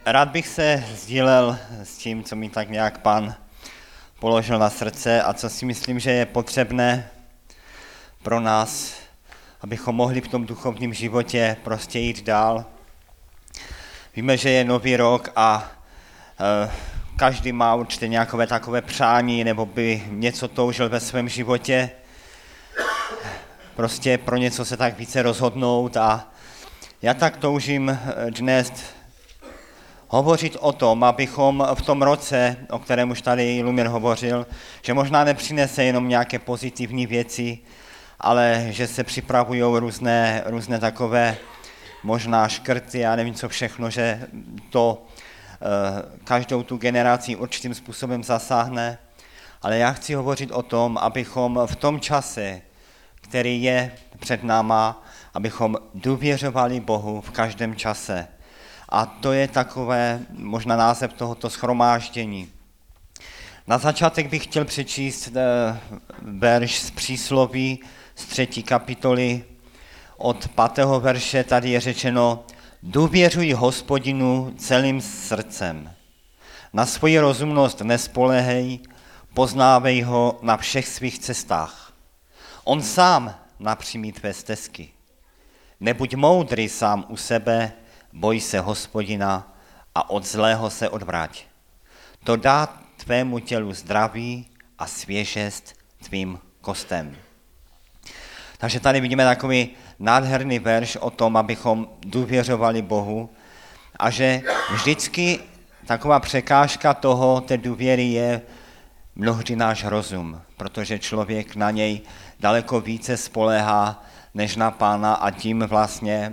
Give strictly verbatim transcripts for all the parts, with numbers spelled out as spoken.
Rád bych se sdílel s tím, co mi tak nějak Pán položil na srdce a co si myslím, že je potřebné pro nás, abychom mohli v tom duchovním životě prostě jít dál. Víme, že je nový rok a e, každý má určitě nějaké takové přání nebo by něco toužil ve svém životě. Prostě pro něco se tak více rozhodnout a já tak toužím dnes hovořit o tom, abychom v tom roce, o kterém už tady Lumír hovořil, že možná nepřinese jenom nějaké pozitivní věci, ale že se připravují různé, různé takové možná škrty, já nevím co všechno, že to eh, každou tu generaci určitým způsobem zasáhne. Ale já chci hovořit o tom, abychom v tom čase, který je před náma, abychom důvěřovali Bohu v každém čase. A to je takové možná název tohoto shromáždění. Na začátek bych chtěl přečíst verš z přísloví z třetí kapitoly. Od pátého verše tady je řečeno: důvěřuj Hospodinu celým srdcem. Na svoji rozumnost nespoléhej, poznávej ho na všech svých cestách. On sám napřímí tvé stezky. Nebuď moudrý sám u sebe, boj se Hospodina a od zlého se odvrať. To dá tvému tělu zdraví a svěžest tvým kostem. Takže tady vidíme takový nádherný verš o tom, abychom důvěřovali Bohu a že vždycky taková překážka toho, té důvěry je mnohdy náš rozum, protože člověk na něj daleko více spoléhá než na Pána a tím vlastně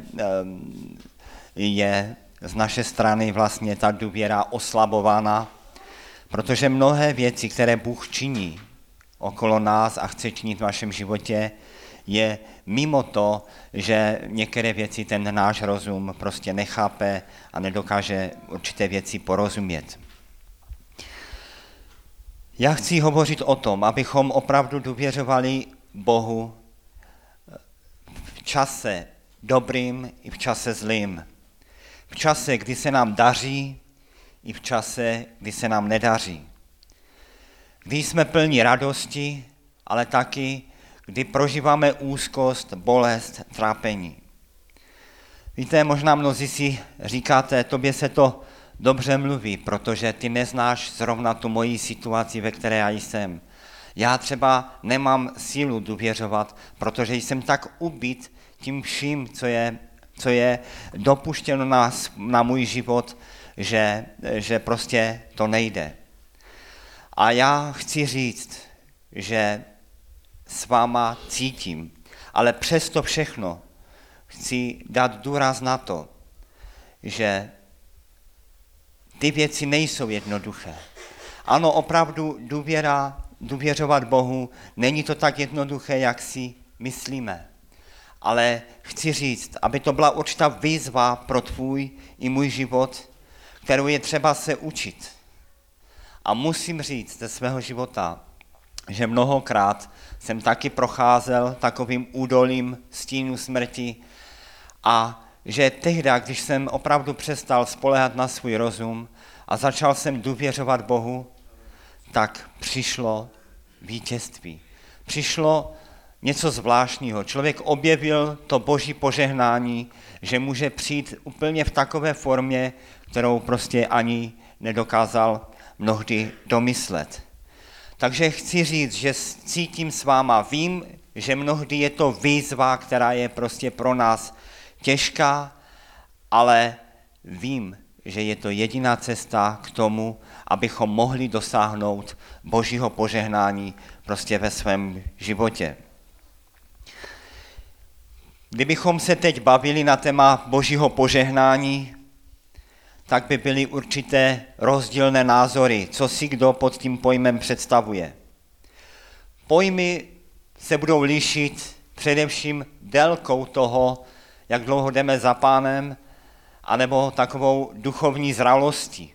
je z naší strany vlastně ta důvěra oslabována, protože mnohé věci, které Bůh činí okolo nás a chce činit v našem životě, je mimo to, že některé věci ten náš rozum prostě nechápe a nedokáže určité věci porozumět. Já chci hovořit o tom, abychom opravdu důvěřovali Bohu v čase dobrým i v čase zlým. V čase, kdy se nám daří, i v čase, kdy se nám nedaří. Kdy jsme plní radosti, ale taky, kdy prožíváme úzkost, bolest, trápení. Víte, možná mnozí si říkáte, tobě se to dobře mluví, protože ty neznáš zrovna tu moji situaci, ve které já jsem. Já třeba nemám sílu důvěřovat, protože jsem tak ubit tím vším, co je, co je dopuštěno na, na můj život, že, že prostě to nejde. A já chci říct, že s váma cítím, ale přesto všechno chci dát důraz na to, že ty věci nejsou jednoduché. Ano, opravdu důvěra, důvěřovat Bohu, není to tak jednoduché, jak si myslíme. Ale chci říct, aby to byla určitá výzva pro tvůj i můj život, kterou je třeba se učit. A musím říct ze svého života, že mnohokrát jsem taky procházel takovým údolím stínu smrti a že tehdy, když jsem opravdu přestal spoléhat na svůj rozum a začal jsem důvěřovat Bohu, tak přišlo vítězství. Přišlo něco zvláštního. Člověk objevil to Boží požehnání, že může přijít úplně v takové formě, kterou prostě ani nedokázal mnohdy domyslet. Takže chci říct, že cítím s váma, vím, že mnohdy je to výzva, která je prostě pro nás těžká, ale vím, že je to jediná cesta k tomu, abychom mohli dosáhnout Božího požehnání prostě ve svém životě. Kdybychom se teď bavili na téma Božího požehnání, tak by byly určité rozdílné názory, co si kdo pod tím pojmem představuje. Pojmy se budou lišit především délkou toho, jak dlouho jdeme za Pánem, anebo takovou duchovní zralostí.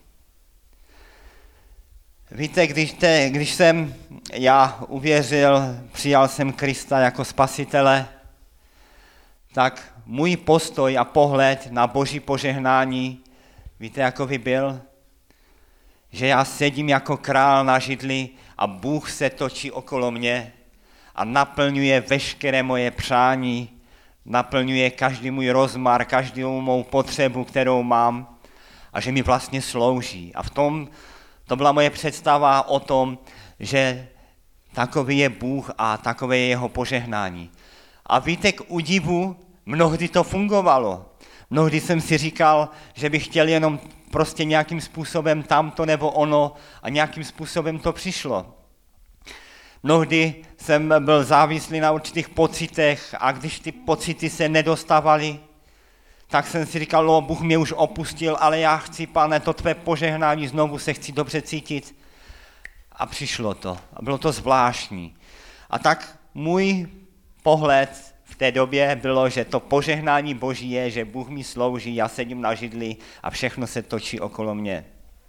Víte, když, te, když jsem já uvěřil, přijal jsem Krista jako spasitele, tak můj postoj a pohled na Boží požehnání Víte, jako by byl? Že já sedím jako král na židli a Bůh se točí okolo mě a naplňuje veškeré moje přání, naplňuje každý můj rozmar, každou mou potřebu, kterou mám a že mi vlastně slouží. A v tom to byla moje představa o tom, že takový je Bůh a takové je jeho požehnání. A víte, k údivu, mnohdy to fungovalo. Mnohdy jsem si říkal, že bych chtěl jenom prostě nějakým způsobem tamto nebo ono a nějakým způsobem to přišlo. Mnohdy jsem byl závislý na určitých pocitech a když ty pocity se nedostávaly, tak jsem si říkal, no, Bůh mě už opustil, ale já chci, Pane, to tvé požehnání, znovu se chci dobře cítit. A přišlo to. A bylo to zvláštní. A tak můj pohled v té době bylo, že to požehnání Boží je, že Bůh mi slouží, já sedím na židli a všechno se točí okolo mě.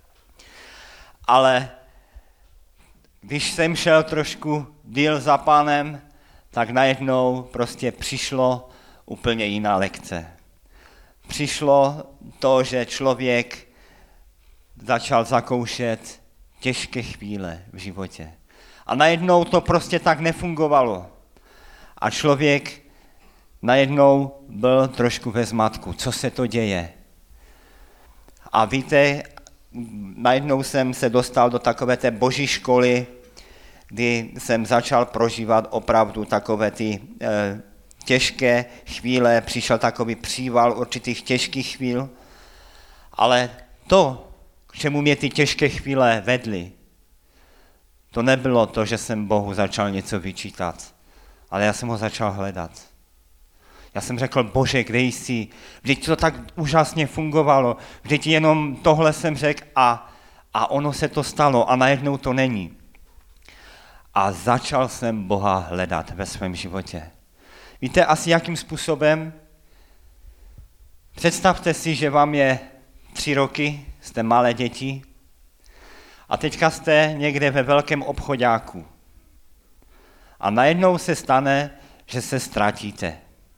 Ale když jsem šel trošku díl za Pánem, tak najednou prostě přišlo úplně jiná lekce. Přišlo to, že člověk začal zakoušet těžké chvíle v životě. A najednou to prostě tak nefungovalo. A člověk najednou byl trošku ve zmatku. Co se to děje? A víte, najednou jsem se dostal do takové té boží školy, kdy jsem začal prožívat opravdu takové ty e, těžké chvíle, přišel takový příval určitých těžkých chvíl, ale to, k čemu mě ty těžké chvíle vedly, to nebylo to, že jsem Bohu začal něco vyčítat, ale já jsem ho začal hledat. Já jsem řekl, Bože, kde jsi? Vždyť to tak úžasně fungovalo, vždyť jenom tohle jsem řekl a, a ono se to stalo a najednou to není. A začal jsem Boha hledat ve svém životě. Víte asi jakým způsobem? Představte si, že vám je tři roky, jste malé děti a teďka jste někde ve velkém obchoďáku. A najednou se stane, že se ztratíte.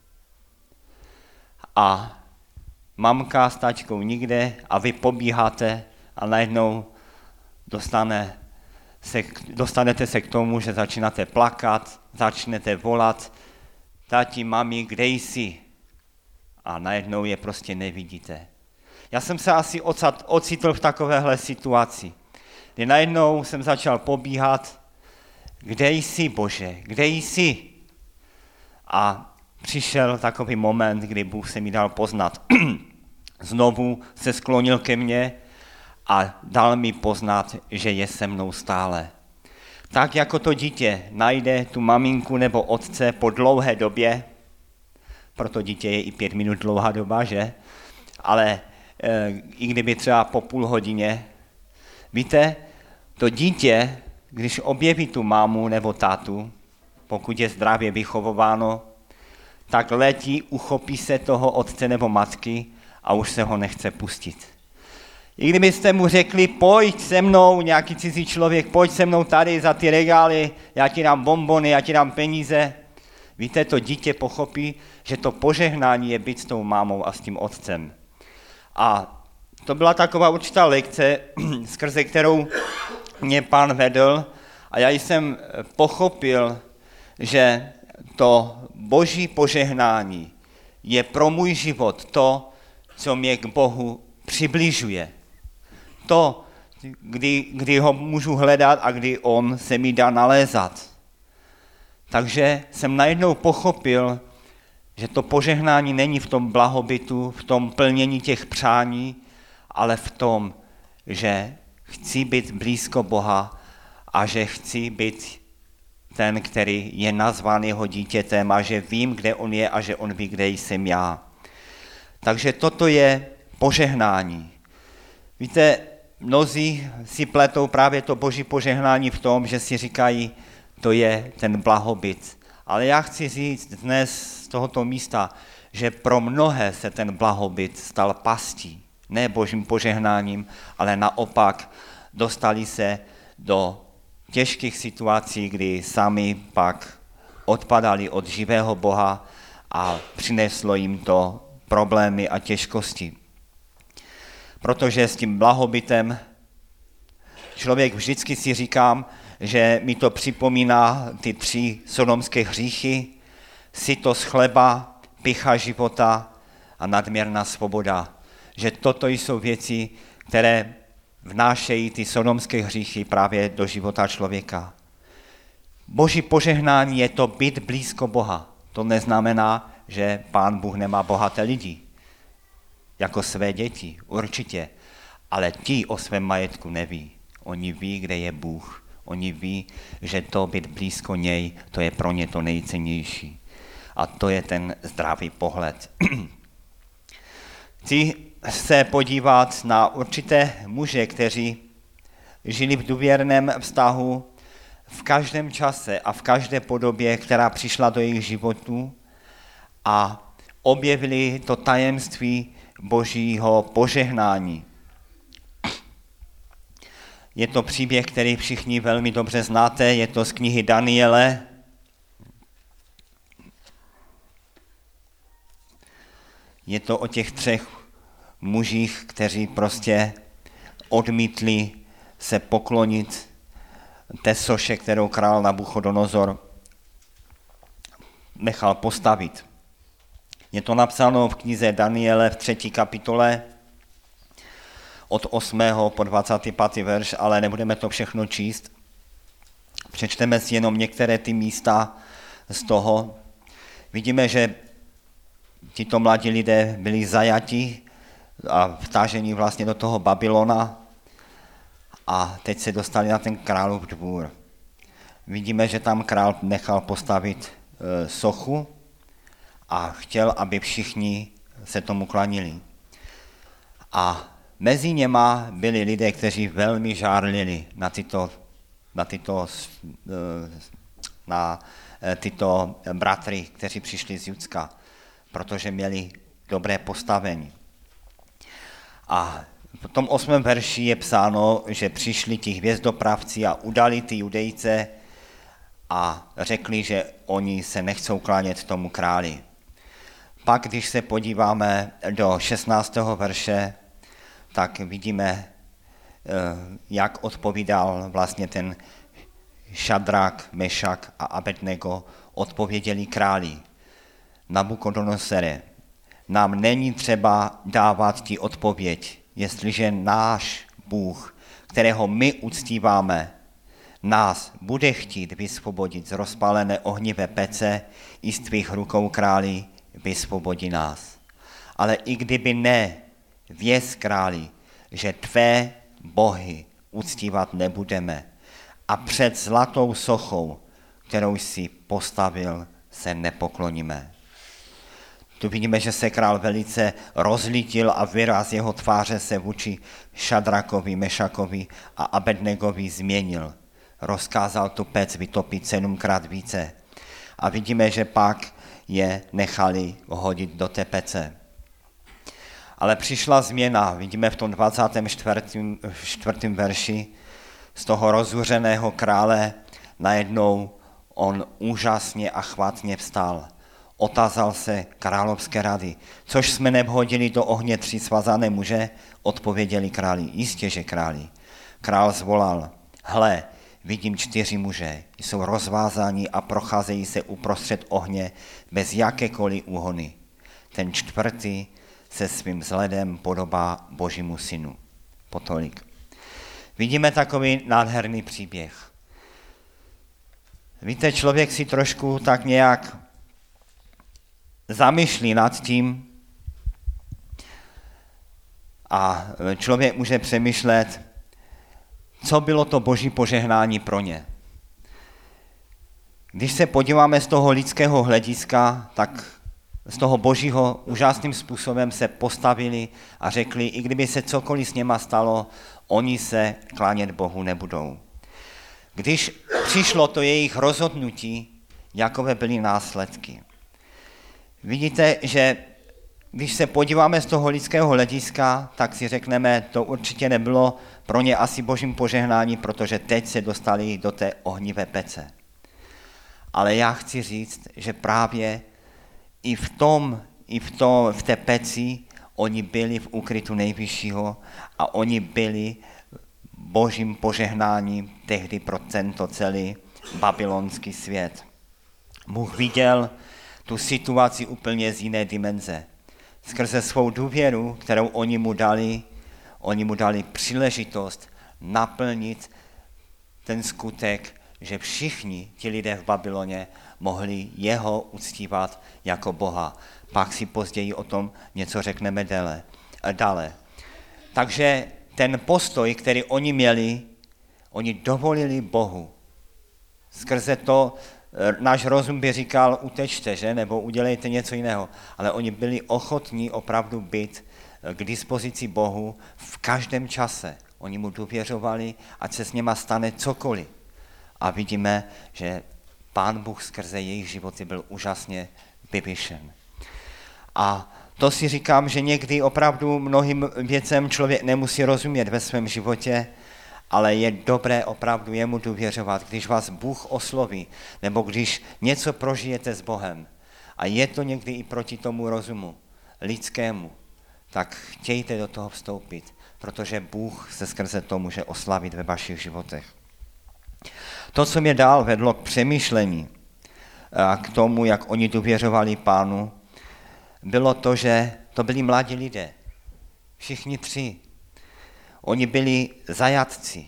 A mamka s taťkou nikde a vy pobíháte a najednou dostane se, dostanete se k tomu, že začínáte plakat, začnete volat, tati, mami, kde jsi? A najednou je prostě nevidíte. Já jsem se asi ocitl v takovéhle situaci, kdy najednou jsem začal pobíhat, kde jsi, Bože, kde jsi? A přišel takový moment, kdy Bůh se mi dal poznat. Znovu se sklonil ke mně a dal mi poznat, že je se mnou stále. Tak jako to dítě najde tu maminku nebo otce po dlouhé době, proto dítě je i pět minut dlouhá doba, že? Ale e, i kdyby třeba po půl hodině, víte, to dítě, když objeví tu mámu nebo tátu, pokud je zdravě vychováno, tak letí, uchopí se toho otce nebo matky a už se ho nechce pustit. I kdybyste mu řekli, pojď se mnou, nějaký cizí člověk, pojď se mnou tady za ty regály, já ti dám bonbony, já ti dám peníze. Víte, to dítě pochopí, že to požehnání je být s tou mámou a s tím otcem. A to byla taková určitá lekce, skrze kterou mě Pán vedl a já jsem pochopil, že to boží požehnání je pro můj život to, co mě k Bohu přibližuje. To, kdy, kdy ho můžu hledat a kdy on se mi dá nalézat. Takže jsem najednou pochopil, že to požehnání není v tom blahobytu, v tom plnění těch přání, ale v tom, že chci být blízko Boha a že chci být ten, který je nazván jeho dítětem a že vím, kde on je a že on ví, kde jsem já. Takže toto je požehnání. Víte, mnozí si pletou právě to boží požehnání v tom, že si říkají, to je ten blahobyt. Ale já chci říct dnes z tohoto místa, že pro mnohé se ten blahobyt stal pastí. Ne božím požehnáním, ale naopak dostali se do těžkých situací, kdy sami pak odpadali od živého Boha a přineslo jim to problémy a těžkosti. protože s tím blahobytem člověk vždycky si říkám, že mi to připomíná ty tři sodomské hříchy, sytost chleba, pycha života a nadměrná svoboda. Že toto jsou věci, které vnášejí ty sodomské hříchy právě do života člověka. Boží požehnání je to být blízko Boha. To neznamená, že Pán Bůh nemá bohaté lidi, jako své děti, určitě. Ale ti o svém majetku neví. Oni ví, kde je Bůh. Oni ví, že to být blízko něj, to je pro ně to nejcennější. A to je ten zdravý pohled. Chci se podívat na určité muže, kteří žili v důvěrném vztahu v každém čase a v každé podobě, která přišla do jejich životů a objevili to tajemství Božího požehnání. Je to příběh, který všichni velmi dobře znáte, je to z knihy Daniele. Je to o těch třech mužích, kteří prostě odmítli se poklonit té soše, kterou král Nabuchodonozor nechal postavit. Je to napsáno v knize Daniele v třetí kapitole od osmého po dvacátý pátý verš, ale nebudeme to všechno číst. Přečteme si jenom některé ty místa z toho. Vidíme, že tito mladí lidé byli zajati a vtáženi vlastně do toho Babylona a teď se dostali na ten králův dvůr. Vidíme, že tam král nechal postavit e, sochu a chtěl, aby všichni se tomu klanili. A mezi něma byli lidé, kteří velmi žárlili na tyto, na tyto, na tyto bratry, kteří přišli z Judska, protože měli dobré postavení. A v tom osmém verši je psáno, že přišli ti hvězdopravci a udali ty Judejce a řekli, že oni se nechcou klánět tomu králi. Pak, když se podíváme do šestnáctého verše, tak vidíme, jak odpovídal vlastně ten Šadrak, Mešak a Abednego, odpověděli králi. Nabukodonozore, nám není třeba dávat ti odpověď, jestliže náš Bůh, kterého my uctíváme, nás bude chtít vysvobodit z rozpálené ohnivé pece i z tvých rukou králi, vysvobodí nás. Ale i kdyby ne, věz králi, že tvé bohy uctívat nebudeme a před zlatou sochou, kterou jsi postavil, se nepokloníme. Tu vidíme, že se král velice rozlítil a výraz jeho tváře se vůči Šadrakovi, Mešakovi a Abednegovi změnil. Rozkázal tu pec vytopit sedmkrát více. A vidíme, že pak je nechali hodit do té pece. Ale přišla změna, vidíme v tom dvacátém čtvrtém verši, z toho rozuřeného krále najednou on úžasně a chvatně vstal. Otázal se královské rady, což jsme nevhodili do ohně tři svazané muže, odpověděli králi, jistě, že králi. Král zvolal, hle, vidím čtyři muže, jsou rozvázáni a procházejí se uprostřed ohně bez jakékoliv úhony. Ten čtvrtý se svým vzhledem podobá Božímu synu. Potolik. Vidíme takový nádherný příběh. Víte, člověk si trošku tak nějak zamýšlí nad tím a člověk může přemýšlet, co bylo to Boží požehnání pro ně. Když se podíváme z toho lidského hlediska, tak z toho Božího úžasným způsobem se postavili a řekli, i kdyby se cokoliv s něma stalo, oni se klánět Bohu nebudou. Když přišlo to jejich rozhodnutí, jakové byly následky. Vidíte, že když se podíváme z toho lidského hlediska, tak si řekneme, to určitě nebylo pro ně asi Božím požehnání, protože teď se dostali do té ohnivé pece. Ale já chci říct, že právě i v tom, i v, tom, v té peci Oni byli v úkrytu nejvyššího a oni byli božím požehnáním tehdy pro tento celý babylonský svět. Bůh viděl tu situaci úplně z jiné dimenze. Skrze svou důvěru, kterou oni mu dali, oni mu dali příležitost naplnit ten skutek, že všichni ti lidé v Babyloně mohli jeho uctívat jako Boha. Pak si později o tom něco řekneme dále. dále. Takže ten postoj, který oni měli, oni dovolili Bohu. Skrze to náš rozum by říkal, utečte, že? Nebo udělejte něco jiného. Ale oni byli ochotní opravdu být k dispozici Bohu v každém čase. Oni mu důvěřovali, ať se s něma stane cokoliv. A vidíme, že Pán Bůh skrze jejich životy byl úžasně vyvyšen. A to si říkám, že někdy opravdu mnohým věcem člověk nemusí rozumět ve svém životě, ale je dobré opravdu jemu důvěřovat, když vás Bůh osloví, nebo když něco prožijete s Bohem. A je to někdy i proti tomu rozumu lidskému, tak chtějte do toho vstoupit, protože Bůh se skrze to může oslavit ve vašich životech. To, co mě dál vedlo k přemýšlení a k tomu, jak oni důvěřovali Pánu, bylo to, že to byli mladí lidé. Všichni tři. Oni byli zajatci.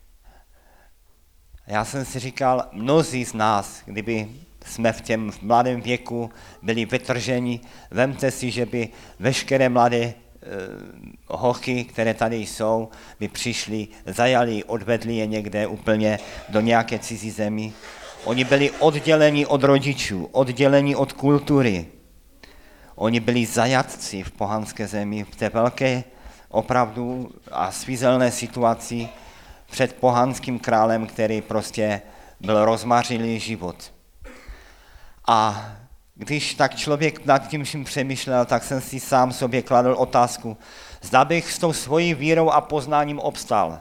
Já jsem si říkal, mnozí z nás, kdyby jsme v těm v mladém věku byli vytrženi, vemte si, že by veškeré mladé e, holky, které tady jsou, by přišli, zajali, odvedli je někde úplně do nějaké cizí zemi. Oni byli odděleni od rodičů, odděleni od kultury. Oni byli zajatci v pohanské zemi, v té velké opravdu a svízelné situaci před pohanským králem, který prostě byl rozmařilý život. A když tak člověk nad tím vším přemýšlel, tak jsem si sám sobě kladl otázku, zda bych s tou svojí vírou a poznáním obstál.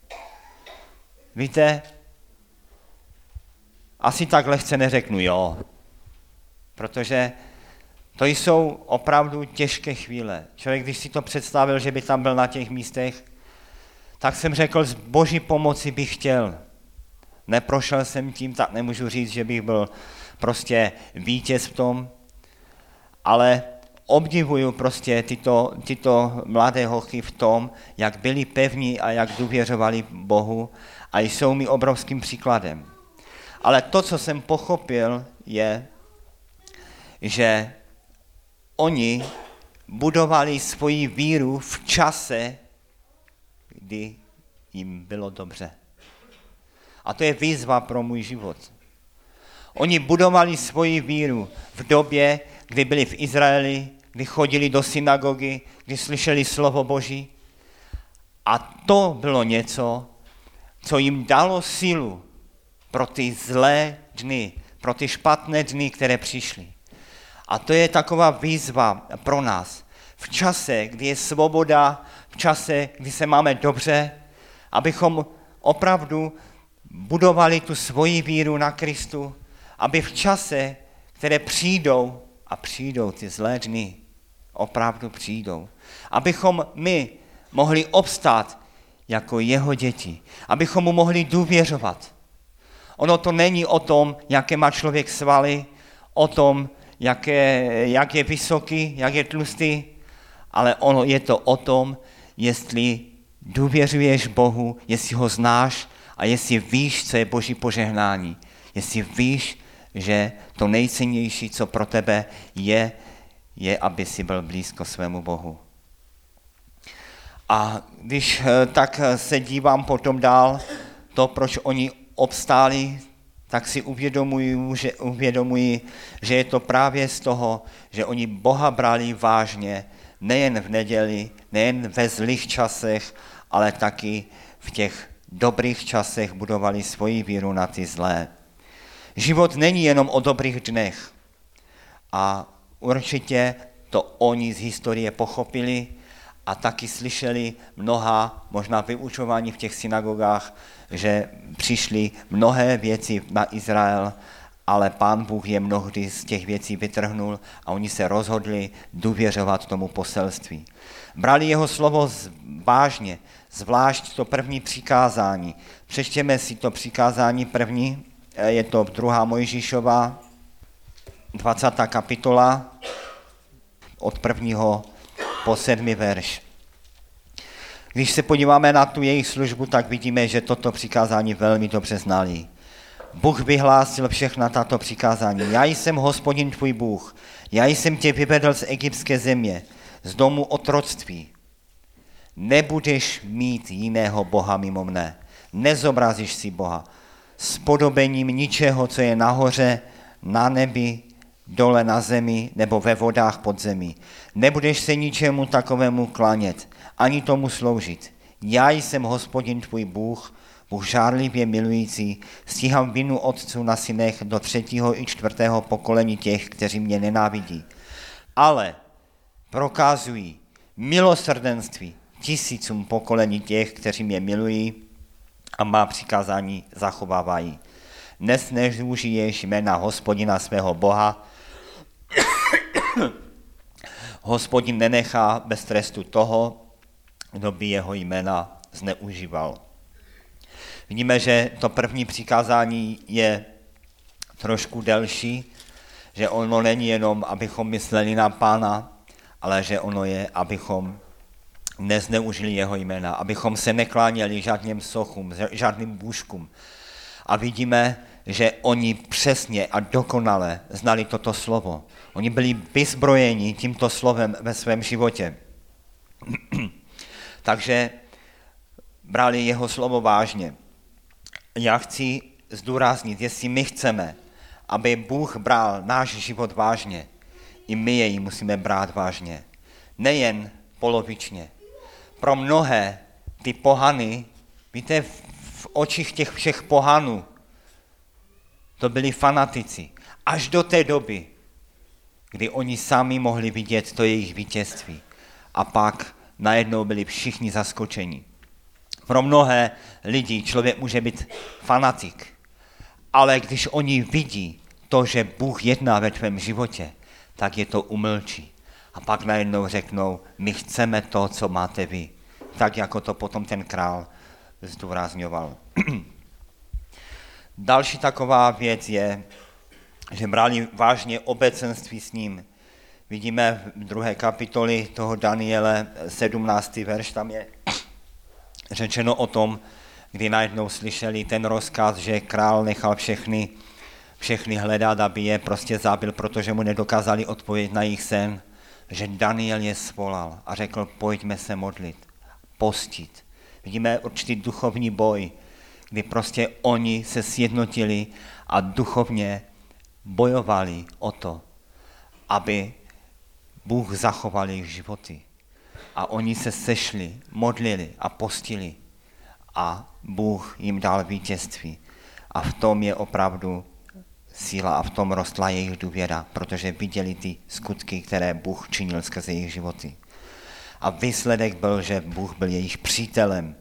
Víte, asi tak lehce neřeknu jo, protože to jsou opravdu těžké chvíle. Člověk, když si to představil, že by tam byl na těch místech, tak jsem řekl, z Boží pomoci bych chtěl. Neprošel jsem tím, tak nemůžu říct, že bych byl prostě vítěz v tom, ale obdivuju prostě tyto, tyto mladé holky v tom, jak byli pevní a jak důvěřovali Bohu a jsou mi obrovským příkladem. Ale to, co jsem pochopil, je, že oni budovali svoji víru v čase, kdy jim bylo dobře. A to je výzva pro můj život. Oni budovali svoji víru v době, kdy byli v Izraeli, kdy chodili do synagogy, kdy slyšeli slovo Boží. A to bylo něco, co jim dalo sílu pro ty zlé dny, pro ty špatné dny, které přišly. A to je taková výzva pro nás. V čase, kdy je svoboda, v čase, kdy se máme dobře, abychom opravdu budovali tu svoji víru na Kristu, aby v čase, které přijdou, a přijdou ty zlé dny, opravdu přijdou, abychom my mohli obstát jako jeho děti, abychom mu mohli důvěřovat. Ono to není o tom, jaké má člověk svaly, o tom, jaké, jak je vysoký, jak je tlustý, ale ono je to o tom, jestli důvěřuješ Bohu, jestli ho znáš a jestli víš, co je Boží požehnání. Jestli víš, že to nejcennější, co pro tebe je, je, aby si byl blízko svému Bohu. A když tak se dívám potom dál, to, proč oni obstáli, tak si uvědomuji, že, uvědomuji, že je to právě z toho, že oni Boha brali vážně, nejen v neděli, nejen ve zlých časech, ale taky v těch dobrých časech budovali svoji víru na ty zlé. Život není jenom o dobrých dnech. A určitě to oni z historie pochopili a taky slyšeli mnoha, možná vyučování v těch synagogách, že přišly mnohé věci na Izrael ale Pán Bůh je mnohdy z těch věcí vytrhnul a oni se rozhodli důvěřovat tomu poselství. Brali jeho slovo vážně, zvlášť to první přikázání. Přečtěme si to přikázání první, je to druhá Mojžíšova, dvacátá kapitola, od prvního po sedmý verš. Když se podíváme na tu jejich službu, tak vidíme, že toto přikázání velmi dobře znali. Bůh vyhlásil všechna tato přikázání. Já jsem Hospodin tvůj Bůh, já jsem tě vyvedl z egyptské země, z domu otroctví. Nebudeš mít jiného Boha mimo mne, nezobrazíš si Boha s podobením ničeho, co je nahoře, na nebi, dole na zemi nebo ve vodách pod zemí. Nebudeš se ničemu takovému klanět, ani tomu sloužit. Já jsem Hospodin tvůj Bůh, Bůh žárlivě milující, stíhám vinu otců na synech do třetího i čtvrtého pokolení těch, kteří mě nenávidí. Ale prokazují milosrdenství tisícům pokolení těch, kteří mě milují a má přikázání zachovávají. Dnes nezneužiješ jména Hospodina svého Boha. Hospodin nenechá bez trestu toho, kdo by jeho jména zneužíval. Vidíme, že to první přikázání je trošku delší, že ono není jenom, abychom mysleli na Pána, ale že ono je, abychom nezneužili jeho jména, abychom se nekláněli žádným sochům, žádným bůžkům. A vidíme, že oni přesně a dokonale znali toto slovo. Oni byli vyzbrojeni tímto slovem ve svém životě. Takže brali jeho slovo vážně. Já chci zdůraznit, jestli my chceme, aby Bůh bral náš život vážně, i my jej musíme brát vážně. Nejen polovičně. Pro mnohé ty pohany, víte, v očích těch všech pohanů, to byli fanatici. Až do té doby, kdy oni sami mohli vidět to jejich vítězství. A pak najednou byli všichni zaskočeni. Pro mnohé lidi člověk může být fanatik, ale když oni vidí to, že Bůh jedná ve tvém životě, tak je to umlčí. A pak najednou řeknou, my chceme to, co máte vy. Tak jako to potom ten král zdůrazňoval. Další taková věc je, že brali vážně obecenství s ním. Vidíme v druhé kapitoli toho Daniele, sedmnáctý verš, tam je řečeno o tom, kdy najednou slyšeli ten rozkaz, že král nechal všechny, všechny hledat, aby je prostě zabil, protože mu nedokázali odpovědět na jejich sen, že Daniel je svolal a řekl, pojďme se modlit, postit. Vidíme určitý duchovní boj, kdy prostě oni se sjednotili a duchovně bojovali o to, aby Bůh zachoval jejich životy. A oni se sešli, modlili a postili a Bůh jim dal vítězství. A v tom je opravdu síla a v tom rostla jejich důvěra, protože viděli ty skutky, které Bůh činil skrze jejich životy. A výsledek byl, že Bůh byl jejich přítelem.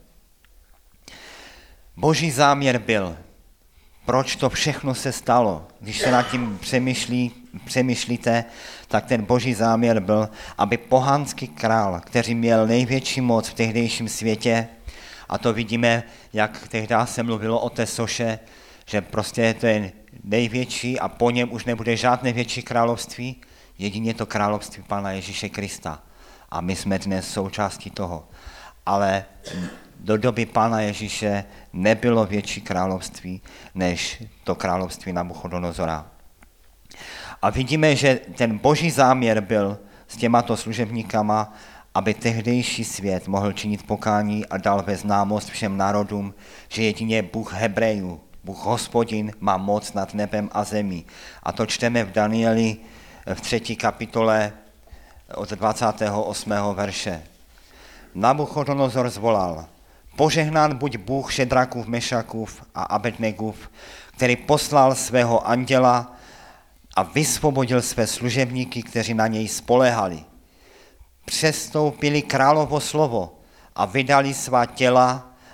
Boží záměr byl, proč to všechno se stalo. Když se nad tím přemýšlí, přemýšlíte, tak ten boží záměr byl, aby pohanský král, který měl největší moc v tehdejším světě, a to vidíme, jak tehdy se mluvilo o té soše, že prostě to je největší a po něm už nebude žádné větší království, jedině to království Pána Ježíše Krista. A my jsme dnes součástí toho. Ale do doby Pána Ježíše nebylo větší království, než to království Nabuchodonozora. A vidíme, že ten boží záměr byl s těmato služebníkama, aby tehdejší svět mohl činit pokání a dal ve známost všem národům, že jedině Bůh Hebrejů, Bůh Hospodin má moc nad nebem a zemí. A to čteme v Danieli v třetí kapitole od dvacátého osmého verše. Nabuchodonozor zvolal, požehnán buď Bůh Šedrakův, Mešakův a Abednegův, který poslal svého anděla a vysvobodil své služebníky, kteří na něj spoléhali. Přestoupili královo slovo a vydali svá těla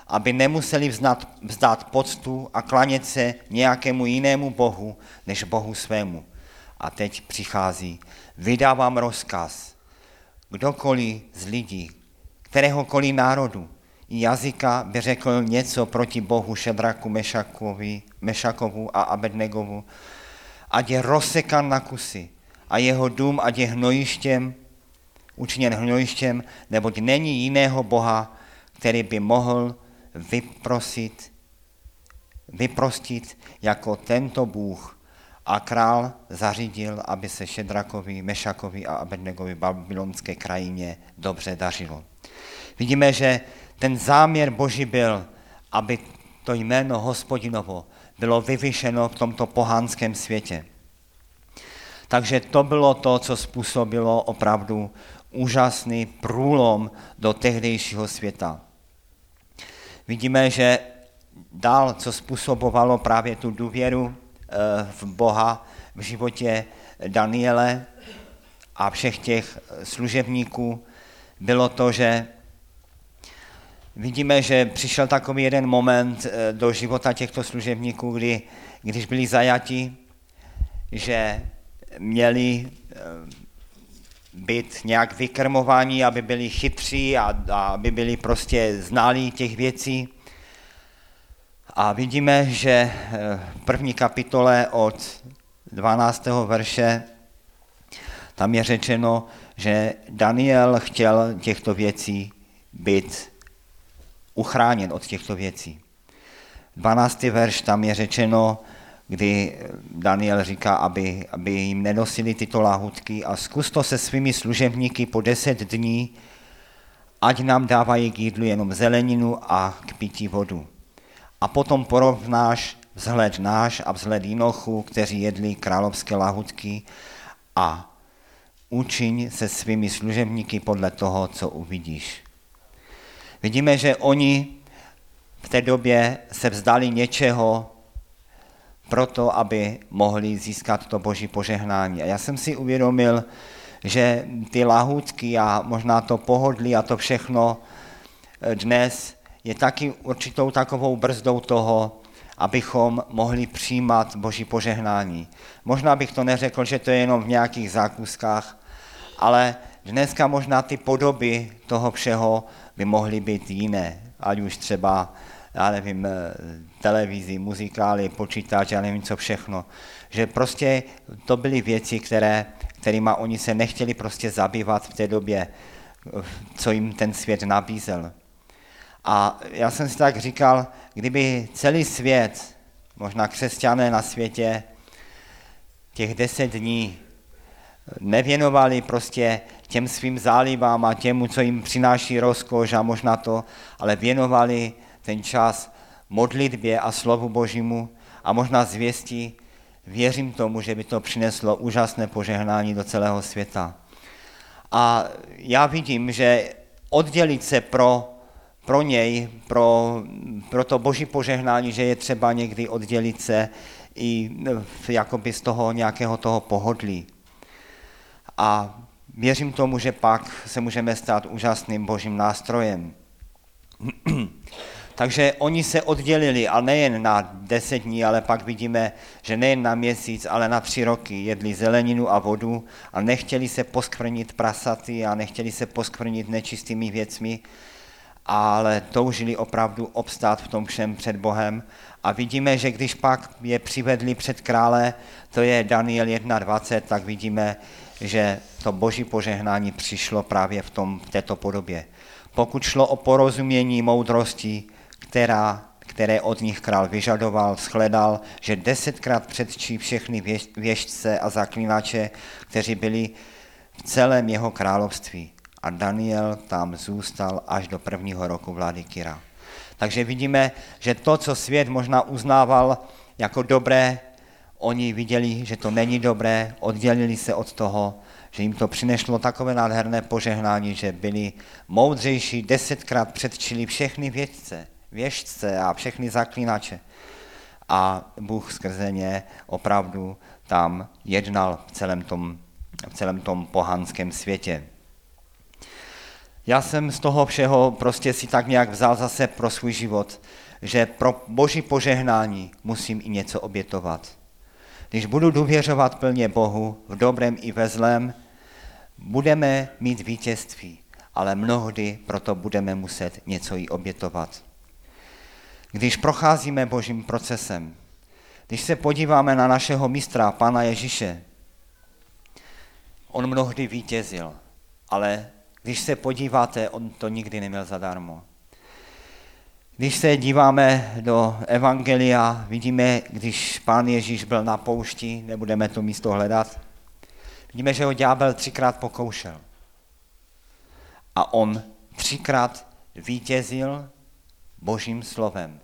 aby nemuseli vzdát, vzdát poctu a klanět se nějakému jinému bohu, než Bohu svému. A teď přichází, vydávám rozkaz, kdokoliv z lidí, kteréhokoliv národu i jazyka by řekl něco proti Bohu Šedraku, Mešakovi, Mešakovu a Abednegovu, ať je rozsekan na kusy a jeho dům ať je hnojištěm, učiněn hnojištěm, neboť není jiného Boha, který by mohl vyprosit, vyprostit jako tento Bůh. A král zařídil, aby se Šedrakovi, Mešakovi a Abednegovi v babylonské krajině dobře dařilo. Vidíme, že ten záměr Boží byl, aby to jméno Hospodinovo bylo vyvyšeno v tomto pohanském světě. Takže to bylo to, co způsobilo opravdu úžasný průlom do tehdejšího světa. Vidíme, že dál, co způsobovalo právě tu důvěru v Boha v životě Daniele a všech těch služebníků, bylo to, že vidíme, že přišel takový jeden moment do života těchto služebníků, kdy, když byli zajati, že měli být nějak vykrmováni, aby byli chytří a, a aby byli prostě znalí těch věcí. A vidíme, že v první kapitole od dvanáctého verše tam je řečeno, že Daniel chtěl těchto věcí být uchráněn od těchto věcí. dvanáctý verš tam je řečeno, kdy Daniel říká, aby, aby jim nenosili tyto lahůdky a zkus to se svými služebníky po deset dní, ať nám dávají k jídlu jenom zeleninu a k pití vodu. A potom porovnáš vzhled náš a vzhled jinochů, kteří jedli královské lahůdky a učiň se svými služebníky podle toho, co uvidíš. Vidíme, že oni v té době se vzdali něčeho proto, aby mohli získat to Boží požehnání. A já jsem si uvědomil, že ty lahůdky a možná to pohodlí a to všechno dnes je taky určitou takovou brzdou toho, abychom mohli přijímat Boží požehnání. Možná bych to neřekl, že to je jenom v nějakých zákuskách, ale dneska možná ty podoby toho všeho by mohly být jiné, ať už třeba, já nevím, televizi, muzikály, počítač, já nevím co všechno. Že prostě to byly věci, které, kterýma oni se nechtěli prostě zabývat v té době, co jim ten svět nabízel. A já jsem si tak říkal, kdyby celý svět, možná křesťané na světě, těch deset dní nevěnovali prostě těm svým zálibám a těmu, co jim přináší rozkoš a možná to, ale věnovali ten čas modlitbě a slovu Božímu a možná zvěstí, věřím tomu, že by to přineslo úžasné požehnání do celého světa. A já vidím, že oddělit se pro pro něj, pro, pro to Boží požehnání, že je třeba někdy oddělit se i jakoby z toho nějakého toho pohodlí. A věřím tomu, že pak se můžeme stát úžasným Božím nástrojem. Takže oni se oddělili, a nejen na deset dní, ale pak vidíme, že nejen na měsíc, ale na tři roky jedli zeleninu a vodu a nechtěli se poskvrnit prasaty a nechtěli se poskvrnit nečistými věcmi, ale toužili opravdu obstát v tom všem před Bohem. A vidíme, že když pak je přivedli před krále, to je Daniel dvacet jedna, tak vidíme, že to Boží požehnání přišlo právě v, tom, v této podobě. Pokud šlo o porozumění moudrosti, která, které od nich král vyžadoval, shledal, že desetkrát předčí všechny věštce a zaklínače, kteří byli v celém jeho království. A Daniel tam zůstal až do prvního roku vlády Kyra. Takže vidíme, že to, co svět možná uznával jako dobré, oni viděli, že to není dobré, oddělili se od toho, že jim to přineslo takové nádherné požehnání, že byli moudřejší, desetkrát předčili všechny věštce, věštce a všechny zaklínače. A Bůh skrze ně opravdu tam jednal v celém tom, v celém tom pohanském světě. Já jsem z toho všeho prostě si tak nějak vzal zase pro svůj život, že pro Boží požehnání musím i něco obětovat. Když budu důvěřovat plně Bohu v dobrém i ve zlém, budeme mít vítězství, ale mnohdy proto budeme muset něco i obětovat. Když procházíme Božím procesem, když se podíváme na našeho mistra, Pána Ježíše, on mnohdy vítězil, ale když se podíváte, on to nikdy neměl zadarmo. Když se díváme do Evangelia, vidíme, když Pán Ježíš byl na poušti, nebudeme to místo hledat, vidíme, že ho ďábel třikrát pokoušel. A on třikrát vítězil Božím slovem.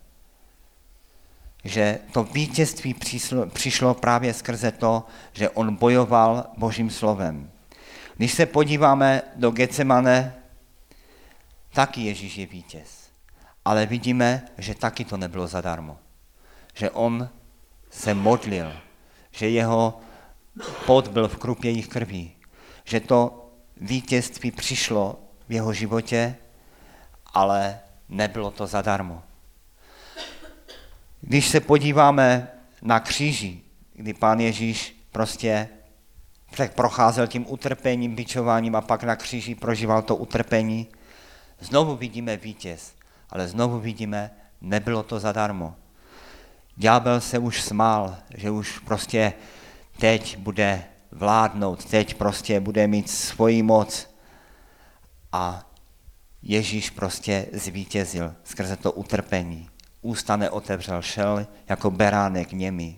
Že to vítězství přišlo, přišlo právě skrze to, že on bojoval Božím slovem. Když se podíváme do Getsemane, taky Ježíš je vítěz. Ale vidíme, že taky to nebylo zadarmo. Že on se modlil, že jeho pot byl v krupějích krví, že to vítězství přišlo v jeho životě, ale nebylo to zadarmo. Když se podíváme na kříži, kdy Pán Ježíš prostě tak procházel tím utrpením, bičováním a pak na kříži prožíval to utrpení, znovu vidíme vítěz, ale znovu vidíme, nebylo to zadarmo. Ďábel se už smál, že už prostě teď bude vládnout, teď prostě bude mít svoji moc a Ježíš prostě zvítězil skrze to utrpení. Ústa neotevřel, šel jako beránek němý.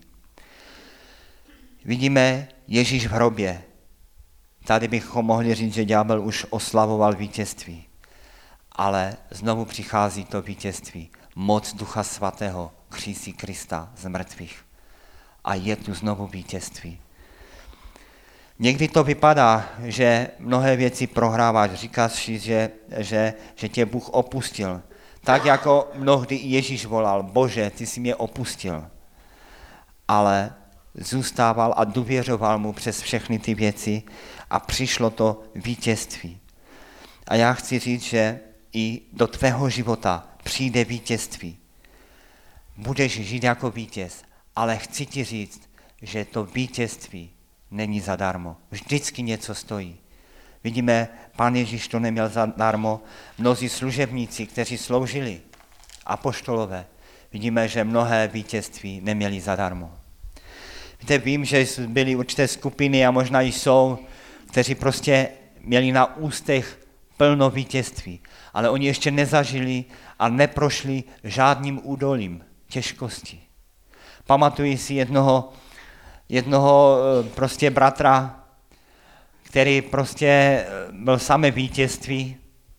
Vidíme Ježíš v hrobě. Tady bychom mohli říct, že ďábel už oslavoval vítězství. Ale znovu přichází to vítězství. Moc Ducha Svatého křísí Krista z mrtvých. A je tu znovu vítězství. Někdy to vypadá, že mnohé věci prohráváš. Říkáš si, že, že, že tě Bůh opustil. Tak jako mnohdy Ježíš volal, Bože, ty jsi mě opustil. Ale zůstával a důvěřoval mu přes všechny ty věci a přišlo to vítězství. A já chci říct, že i do tvého života přijde vítězství. Budeš žít jako vítěz, ale chci ti říct, že to vítězství není zadarmo. Vždycky něco stojí. Vidíme, Pán Ježíš to neměl zadarmo. Mnozí služebníci, kteří sloužili, apoštolové, vidíme, že mnohé vítězství neměli zadarmo. Víte, vím, že byly určité skupiny a možná i jsou, kteří prostě měli na ústech plno vítězství, ale oni ještě nezažili a neprošli žádným údolím těžkosti. Pamatuji si jednoho, jednoho prostě bratra, který prostě byl samé vítězství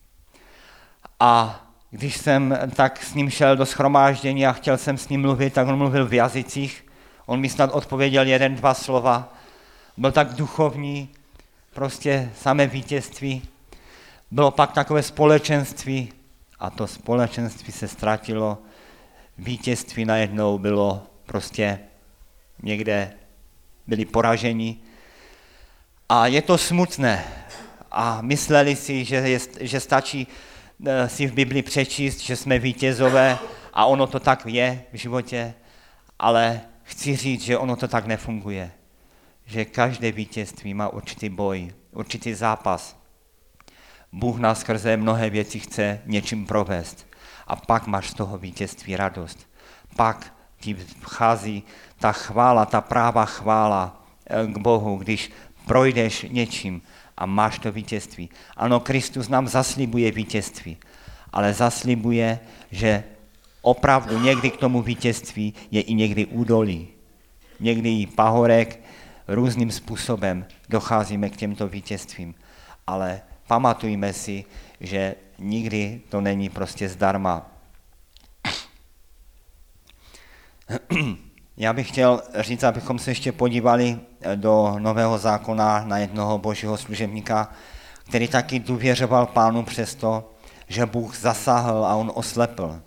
a když jsem tak s ním šel do shromáždění a chtěl jsem s ním mluvit, tak on mluvil v jazycích, on mi snad odpověděl jeden, dva slova, byl tak duchovní, prostě samé vítězství. Bylo pak takové společenství a to společenství se ztratilo, vítězství najednou bylo prostě někde, byli poraženi. A je to smutné. A mysleli si, že, je, že stačí si v Bibli přečíst, že jsme vítězové a ono to tak je v životě, ale chci říct, že ono to tak nefunguje. Že každé vítězství má určitý boj, určitý zápas. Bůh nás skrze mnohé věci chce něčím provést a pak máš z toho vítězství radost. Pak ti vchází ta chvála, ta práva chvála k Bohu, když projdeš něčím a máš to vítězství. Ano, Kristus nám zaslibuje vítězství, ale zaslibuje, že opravdu někdy k tomu vítězství je i někdy údolí. Někdy i pahorek, různým způsobem docházíme k těmto vítězstvím. Ale pamatujme si, že nikdy to není prostě zdarma. Já bych chtěl říct, abychom se ještě podívali do Nového zákona na jednoho božího služebníka, který taky důvěřoval Pánu přesto, že Bůh zasáhl a on oslepl.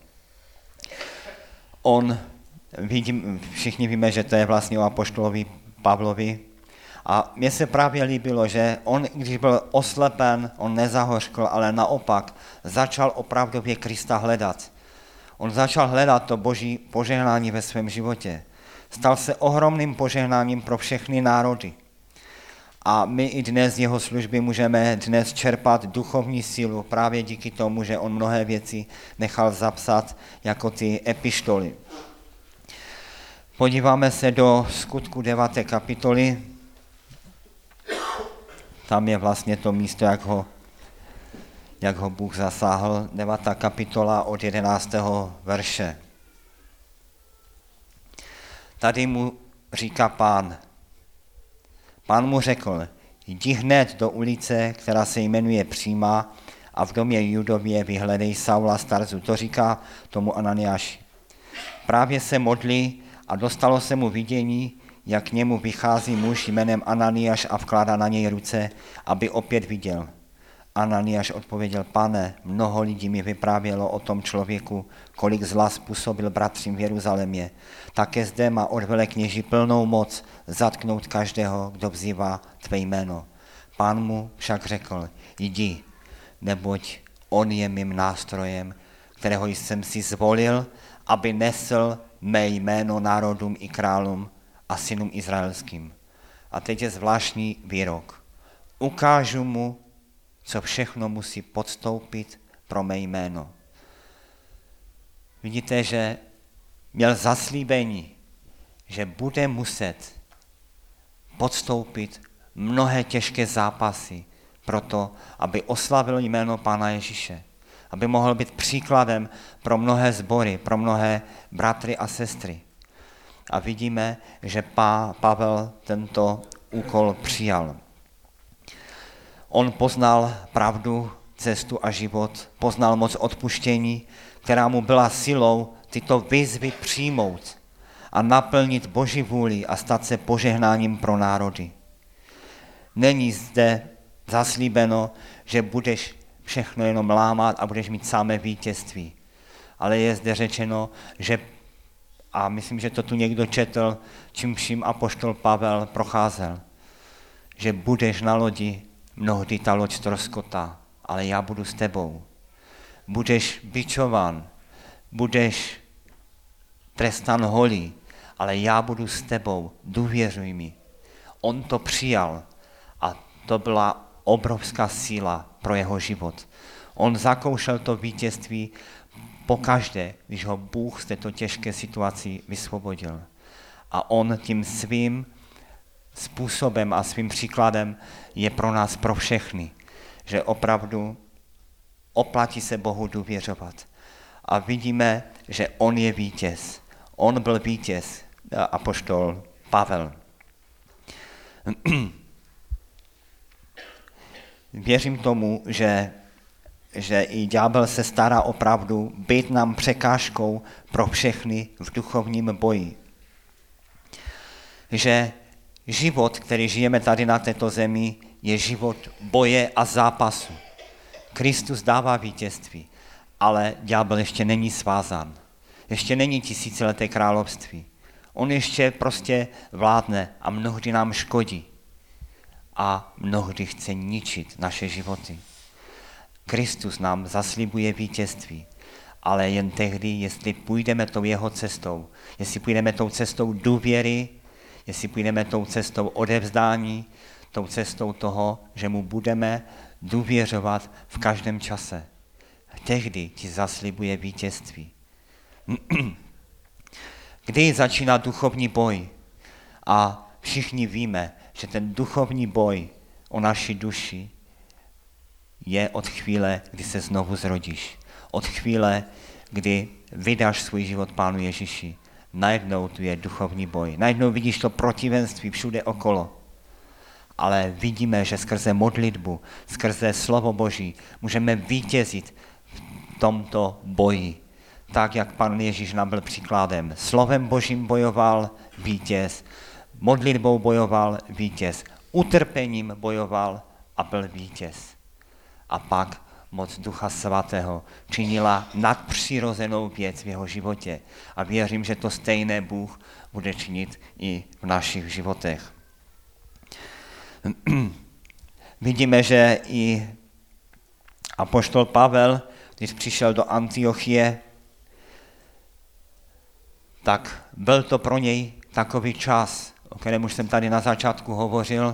On, vidím, všichni víme, že to je vlastně o apoštolovi Pavlovi, A mně se právě líbilo, že on, když byl oslepen, on nezahořkl, ale naopak začal opravdově Krista hledat. On začal hledat to boží požehnání ve svém životě. Stal se ohromným požehnáním pro všechny národy. A my i dnes z jeho služby můžeme dnes čerpat duchovní sílu právě díky tomu, že on mnohé věci nechal zapsat jako ty epištoly. Podíváme se do Skutku deváté kapitoly. Tam je vlastně to místo, jak ho, jak ho Bůh zasáhl. Devátá kapitola od jedenáctého verše. Tady mu říká Pán. Pán mu řekl, jdi hned do ulice, která se jmenuje Přímá, a v domě Judově vyhledej Saula z Tarzu. To říká tomu Ananiáši. Právě se modlí a dostalo se mu vidění, jak k němu vychází muž jménem Ananiáš a vkládá na něj ruce, aby opět viděl. Ananiáš odpověděl, Pane, mnoho lidí mi vyprávělo o tom člověku, kolik zla způsobil bratřím v Jeruzalémě. Také zde má od velekněží plnou moc zatknout každého, kdo vzývá tvé jméno. Pán mu však řekl, jdi, neboť on je mým nástrojem, kterého jsem si zvolil, aby nesl mé jméno národům i králům a synům izraelským. A teď je zvláštní výrok. Ukážu mu, co všechno musí podstoupit pro mé jméno. Vidíte, že měl zaslíbení, že bude muset podstoupit mnohé těžké zápasy proto, aby oslavil jméno Pána Ježíše. Aby mohl být příkladem pro mnohé sbory, pro mnohé bratry a sestry. A vidíme, že Pá, Pavel tento úkol přijal. On poznal pravdu, cestu a život, poznal moc odpuštění, která mu byla silou tyto výzvy přijmout a naplnit Boží vůli a stát se požehnáním pro národy. Není zde zaslíbeno, že budeš všechno jenom lámat a budeš mít samé vítězství. Ale je zde řečeno, že, a myslím, že to tu někdo četl, čím vším apoštol Pavel procházel, že budeš na lodi, mnohdy ta loď ztroskotá, ale já budu s tebou. Budeš bičován, budeš trestan holí, ale já budu s tebou, důvěřuj mi. On to přijal a to byla obrovská síla pro jeho život. On zakoušel to vítězství pokaždé, když ho Bůh z této těžké situaci vysvobodil. A on tím svým způsobem a svým příkladem je pro nás, pro všechny, že opravdu oplatí se Bohu důvěřovat. A vidíme, že on je vítěz. On byl vítěz, apoštol Pavel. Věřím tomu, že, že i ďábel se stará opravdu být nám překážkou pro všechny v duchovním boji. Že život, který žijeme tady na této zemi, je život boje a zápasu. Kristus dává vítězství, ale ďábel ještě není svázán. Ještě není tisícileté království. On ještě prostě vládne a mnohdy nám škodí. A mnohdy chce ničit naše životy. Kristus nám zaslibuje vítězství, ale jen tehdy, jestli půjdeme tou jeho cestou, jestli půjdeme tou cestou důvěry, jestli půjdeme tou cestou odevzdání, tou cestou toho, že mu budeme důvěřovat v každém čase. Tehdy ti zaslibuje vítězství. Kdy začíná duchovní boj? A všichni víme, že ten duchovní boj o naši duši je od chvíle, kdy se znovu zrodíš. Od chvíle, kdy vydáš svůj život Pánu Ježíši. Najednou tu je duchovní boj. Najednou vidíš to protivenství všude okolo. Ale vidíme, že skrze modlitbu, skrze slovo Boží můžeme vítězit v tomto boji. Tak, jak Pán Ježíš nám byl příkladem. Slovem Božím bojoval vítěz, modlitbou bojoval vítěz, utrpením bojoval a byl vítěz. A pak moc Ducha Svatého činila nadpřirozenou věc v jeho životě. A věřím, že to stejné Bůh bude činit i v našich životech. Vidíme, že i apoštol Pavel, když přišel do Antiochie, tak byl to pro něj takový čas, o kterém už jsem tady na začátku hovořil.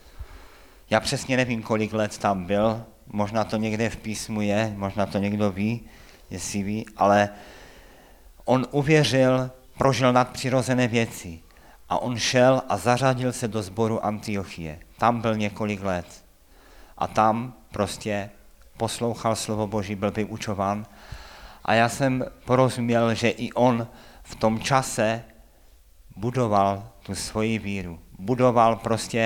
Já přesně nevím, kolik let tam byl, možná to někde v písmu je, možná to někdo ví, jestli ví, ale on uvěřil, prožil nadpřirozené věci a on šel a zařadil se do sboru Antiochie. Tam byl několik let a tam prostě poslouchal slovo Boží, byl vyučován a já jsem porozuměl, že i on v tom čase budoval tu svoji víru. Budoval prostě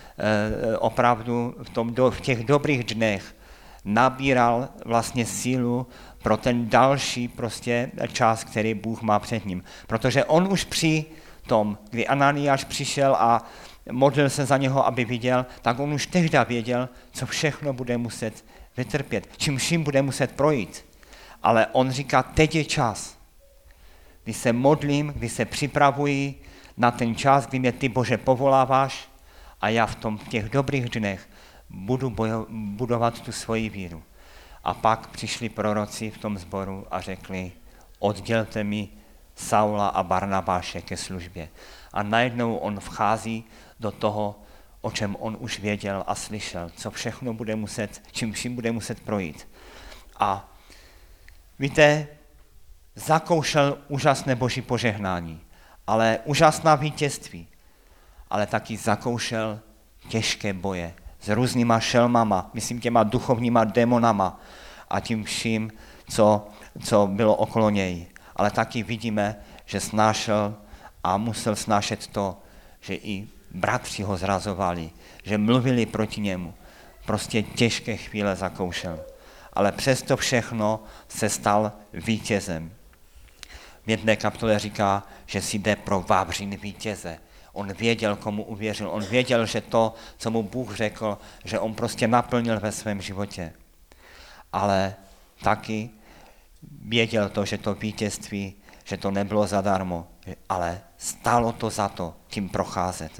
e, opravdu v, tom do, v těch dobrých dnech, nabíral vlastně sílu pro ten další prostě čas, který Bůh má před ním. Protože on už při tom, kdy Ananiáš přišel a modlil se za něho, aby viděl, tak on už tehdy věděl, co všechno bude muset vytrpět, čím vším bude muset projít. Ale on říká, teď je čas, kdy se modlím, kdy se připravuji na ten čas, kdy mě ty, Bože, povoláváš a já v tom v těch dobrých dnech budu bojo, budovat tu svoji víru. A pak přišli proroci v tom sboru a řekli, oddělte mi Saula a Barnabáše ke službě. A najednou on vchází do toho, o čem on už věděl a slyšel, co všechno bude muset, čím vším bude muset projít. A víte, zakoušel úžasné Boží požehnání, ale úžasná vítězství, ale taky zakoušel těžké boje s různýma šelmama, myslím těma duchovníma démonama a tím vším, co, co bylo okolo něj. Ale taky vidíme, že snášel a musel snášet to, že i bratři ho zrazovali, že mluvili proti němu. Prostě těžké chvíle zakoušel. Ale přesto všechno se stal vítězem. V jedné kapitole říká, že si jde pro vavřín vítěze. On věděl, komu uvěřil. On věděl, že to, co mu Bůh řekl, že on prostě naplnil ve svém životě. Ale taky věděl to, že to vítězství, že to nebylo zadarmo, ale stálo to za to tím procházet.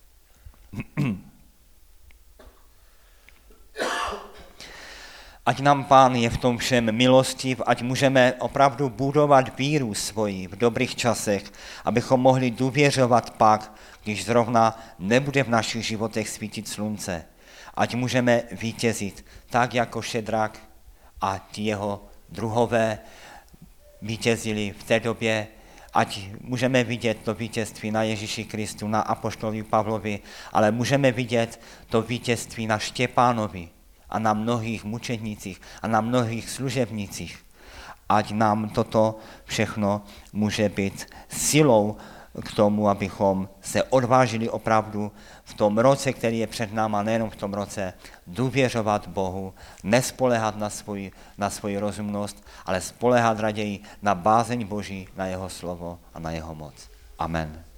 Ať nám Pán je v tom všem milostiv, ať můžeme opravdu budovat víru svoji v dobrých časech, abychom mohli důvěřovat pak, když zrovna nebude v našich životech svítit slunce. Ať můžeme vítězit tak, jako Šedrak a ti jeho druhové vítězili v té době, ať můžeme vidět to vítězství na Ježíši Kristu, na apoštolovi Pavlovi, ale můžeme vidět to vítězství na Štěpánovi a na mnohých mučednících a na mnohých služebnících. Ať nám toto všechno může být silou k tomu, abychom se odvážili opravdu v tom roce, který je před náma, nejenom v tom roce, důvěřovat Bohu, nespoléhat na svoji, na svoji rozumnost, ale spoléhat raději na bázeň Boží, na jeho slovo a na jeho moc. Amen.